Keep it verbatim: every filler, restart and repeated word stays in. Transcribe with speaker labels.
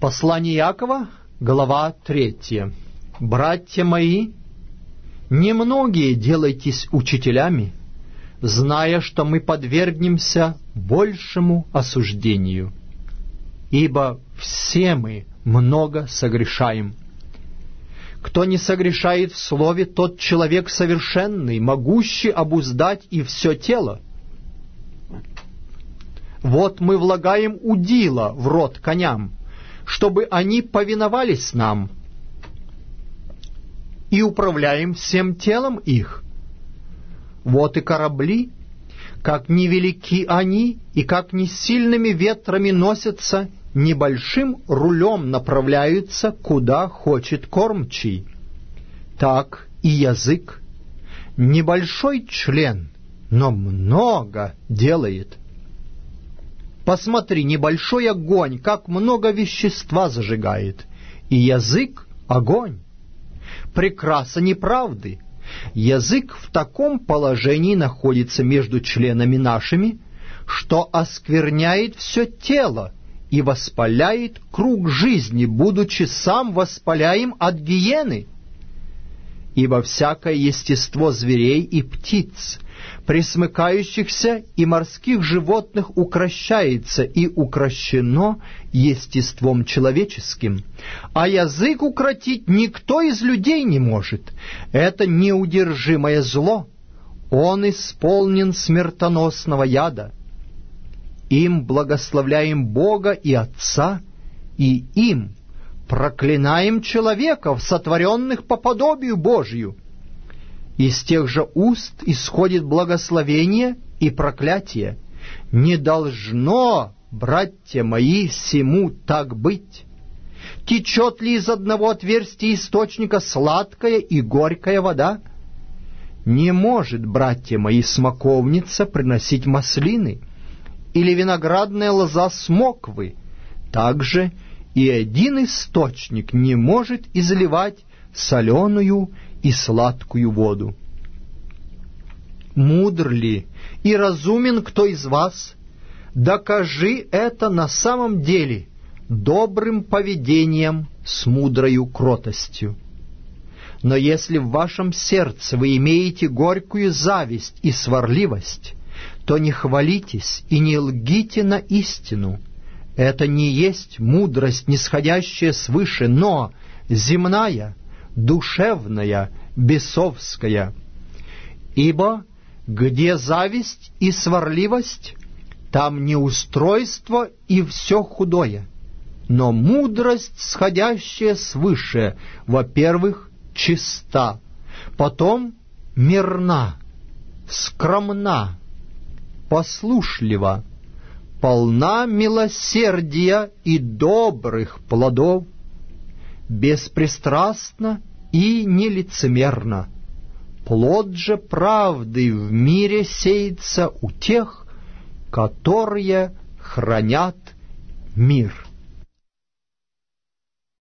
Speaker 1: Послание Иакова, глава третья. «Братья мои, немногие делайтесь учителями, зная, что мы подвергнемся большему осуждению. Ибо все мы много согрешаем. Кто не согрешает в слове, тот человек совершенный, могущий обуздать и все тело. Вот мы влагаем удила в рот коням, чтобы они повиновались нам, и управляем всем телом их. Вот и корабли, как невелики они, и как не сильными ветрами носятся, небольшим рулем направляются, куда хочет кормчий. Так и язык, небольшой член, но много делает. Посмотри, небольшой огонь, как много вещества зажигает, и язык — огонь. Прекраса неправды. Язык в таком положении находится между членами нашими, что оскверняет все тело и воспаляет круг жизни, будучи сам воспаляем от гиены. Ибо всякое естество зверей и птиц, пресмыкающихся и морских животных укрощается и укрощено естеством человеческим, а язык укротить никто из людей не может. Это неудержимое зло, он исполнен смертоносного яда. Им благословляем Бога и Отца, и им проклинаем человеков, сотворенных по подобию Божию. Из тех же уст исходит благословение и проклятие. Не должно, братья мои, сему так быть. Течет ли из одного отверстия источника сладкая и горькая вода? Не может, братья мои, смоковница приносить маслины, или виноградная лоза смоквы. Также и один источник не может изливать соленую и сладкую воду. Мудр ли и разумен кто из вас? Докажи это на самом деле добрым поведением с мудрою кротостью. Но если в вашем сердце вы имеете горькую зависть и сварливость, то не хвалитесь и не лгите на истину. Это не есть мудрость, нисходящая свыше, но земная, душевная, бесовская. Ибо где зависть и сварливость, там неустройство и все худое. Но мудрость, сходящая свыше, во-первых, чиста, потом мирна, скромна, послушлива, полна милосердия и добрых плодов, беспристрастна и нелицемерна. Плод же правды в мире сеется у тех, которые хранят мир».